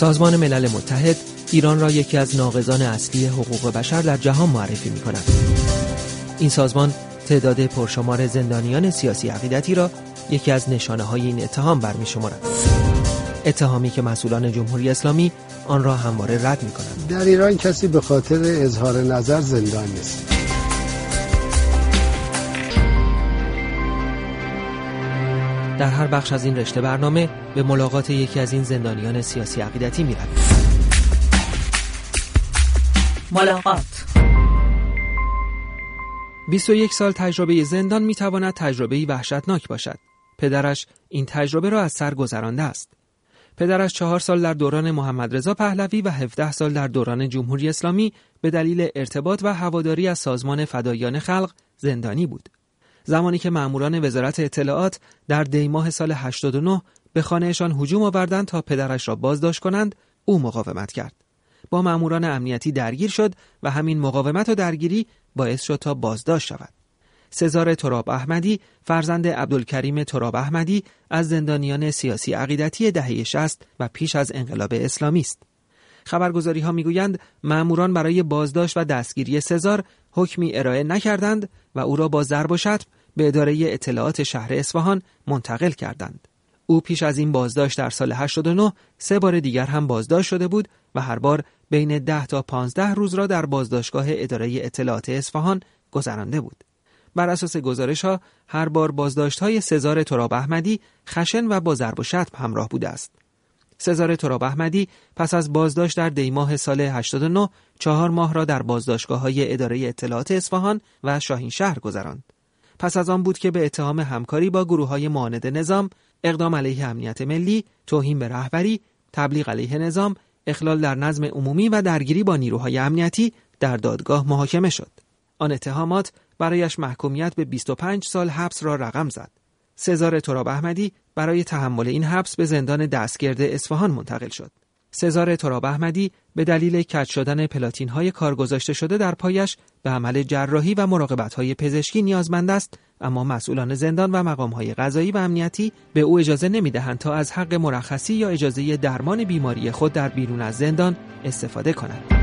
سازمان ملل متحد ایران را یکی از ناقضان اصلی حقوق بشر در جهان معرفی می‌کند. این سازمان تعداد پرشمار زندانیان سیاسی عقیدتی را یکی از نشانه‌های این اتهام برمی‌شمارد. اتهامی که مسئولان جمهوری اسلامی آن را همواره رد می‌کنند. در ایران کسی به خاطر اظهار نظر زندان نیست. در هر بخش از این رشته برنامه به ملاقات یکی از این زندانیان سیاسی عقیدتی می‌رویم. ملاقات 21 سال تجربه زندان می‌تواند تجربه‌ای وحشتناک باشد. پدرش این تجربه را از سر گذرانده است. پدرش 4 سال در دوران محمد رضا پهلوی و 17 سال در دوران جمهوری اسلامی به دلیل ارتباط و هواداری از سازمان فداییان خلق زندانی بود. زمانی که ماموران وزارت اطلاعات در دی‌ماه سال 89 به خانه‌شان هجوم آوردند تا پدرش را بازداشت کنند، او مقاومت کرد. با ماموران امنیتی درگیر شد و همین مقاومت و درگیری باعث شد تا بازداشت شود. سزار تراب احمدی فرزند عبدالکریم تراب احمدی از زندانیان سیاسی عقیدتی دهه 60 و پیش از انقلاب اسلامی است. خبرگزاری‌ها می‌گویند ماموران برای بازداشت و دستگیری سزار حکمی ارائه نکردند و او را با ضرب و شتم به اداره اطلاعات شهر اصفهان منتقل کردند. او پیش از این بازداشت در سال 89 3 بار دیگر هم بازداشت شده بود و هر بار بین 10 تا 15 روز را در بازداشتگاه اداره اطلاعات اصفهان گذرانده بود. بر اساس گزارش‌ها هر بار بازداشت‌های سزار تراب احمدی خشن و با ضرب و شتم همراه بوده است. سزار تراب احمدی پس از بازداشت در دی‌ماه سال 89 4 ماه را در بازداشتگاه‌های اداره اطلاعات اصفهان و شاهینشهر گذراند. پس از آن بود که به اتهام همکاری با گروه‌های معاند نظام، اقدام علیه امنیت ملی، توهین به رهبری، تبلیغ علیه نظام، اخلال در نظم عمومی و درگیری با نیروهای امنیتی در دادگاه محاکمه شد. آن اتهامات برایش محکومیت به 25 سال حبس را رقم زد. سزار تراب احمدی برای تحمل این حبس به زندان دستگرد اصفهان منتقل شد. سزار تراب احمدی به دلیل کج شدن پلاتین‌های کارگذاشته شده در پایش به عمل جراحی و مراقبت‌های پزشکی نیازمند است، اما مسئولان زندان و مقام‌های قضایی و امنیتی به او اجازه نمی‌دهند تا از حق مرخصی یا اجازه درمان بیماری خود در بیرون از زندان استفاده کند.